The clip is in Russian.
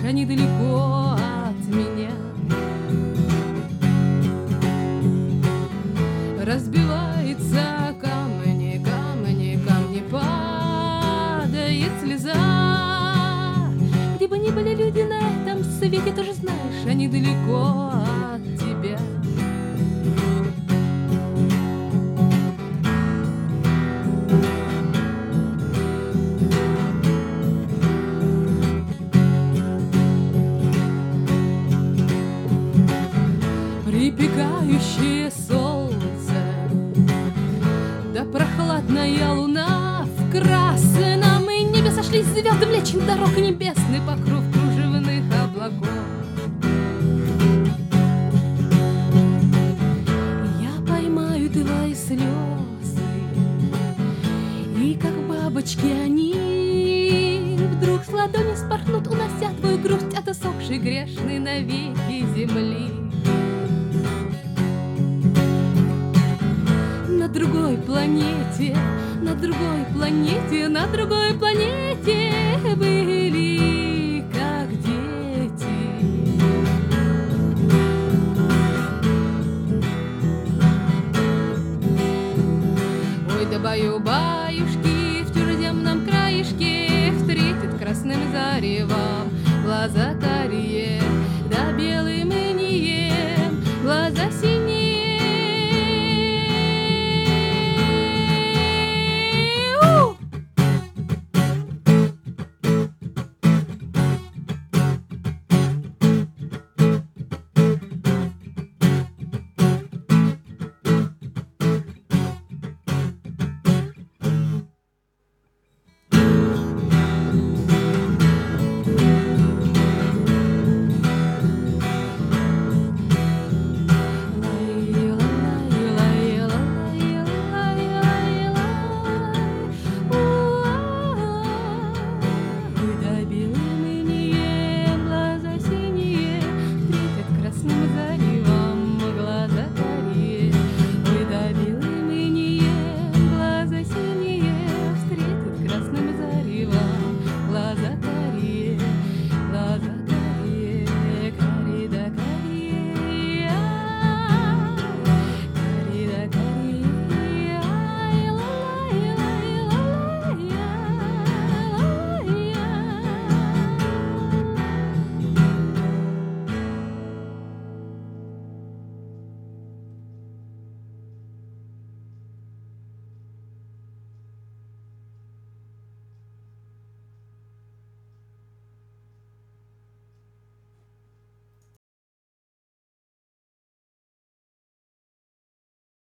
они далеко от меня. Разбивается камни, камни, камни, падает слеза. Где бы ни были люди на этом свете, ты же знаешь, они далеко от тебя. Припекающее солнце, да прохладная луна в красном небе сошлись звезды, влечем дорог небесный покров кружевных облаков. Я поймаю твои слезы, и как бабочки они вдруг с ладони спорхнут, унося твою грусть от осохшей грешной навеки земли. На другой планете, на другой планете, на другой планете были как дети. Ой, да баю-баюшки в тюрземном краешке встретит красным заревом глаза карие, да белые